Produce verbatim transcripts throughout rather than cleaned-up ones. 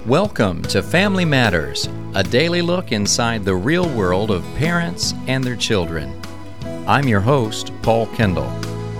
Welcome to Family Matters, a daily look inside the real world of parents and their children. I'm your host, Paul Kendall.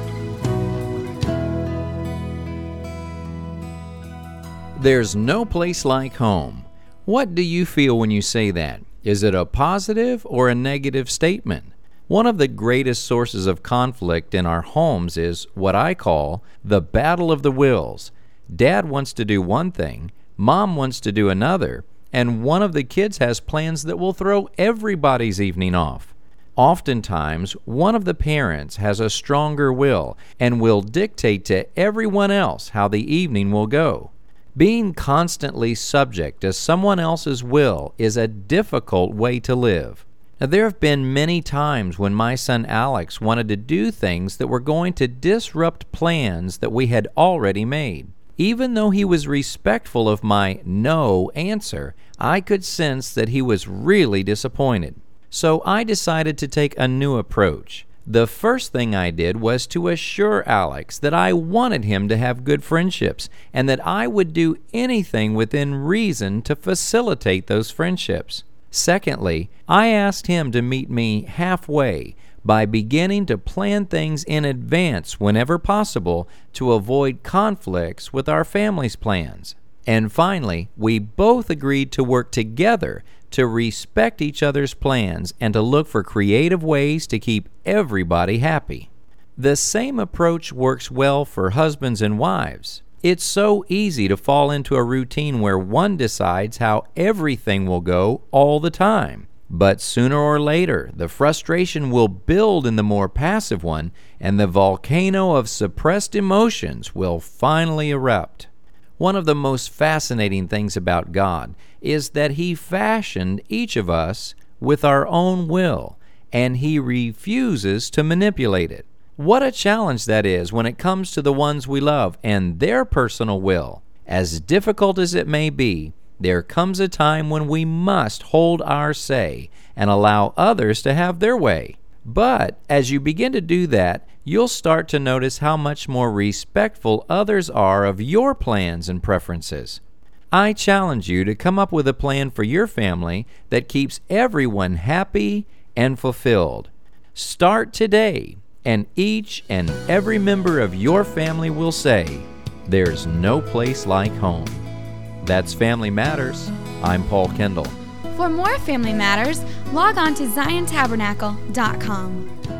There's no place like home. What do you feel when you say that? Is it a positive or a negative statement? One of the greatest sources of conflict in our homes is what I call the battle of the wills. Dad wants to do one thing, Mom wants to do another, and one of the kids has plans that will throw everybody's evening off. Oftentimes, one of the parents has a stronger will and will dictate to everyone else how the evening will go. Being constantly subject to someone else's will is a difficult way to live. Now, there have been many times when my son Alex wanted to do things that were going to disrupt plans that we had already made. Even though he was respectful of my no answer, I could sense that he was really disappointed. So I decided to take a new approach. The first thing I did was to assure Alex that I wanted him to have good friendships and that I would do anything within reason to facilitate those friendships. Secondly, I asked him to meet me halfway by beginning to plan things in advance whenever possible to avoid conflicts with our family's plans. And finally, we both agreed to work together to respect each other's plans and to look for creative ways to keep everybody happy. The same approach works well for husbands and wives. It's so easy to fall into a routine where one decides how everything will go all the time. But sooner or later, the frustration will build in the more passive one, and the volcano of suppressed emotions will finally erupt. One of the most fascinating things about God is that He fashioned each of us with our own will, and He refuses to manipulate it. What a challenge that is when it comes to the ones we love and their personal will. As difficult as it may be, there comes a time when we must hold our say and allow others to have their way. But as you begin to do that, you'll start to notice how much more respectful others are of your plans and preferences. I challenge you to come up with a plan for your family that keeps everyone happy and fulfilled. Start today, and each and every member of your family will say, "There's no place like home." That's Family Matters. I'm Paul Kendall. For more Family Matters, log on to zion tabernacle dot com.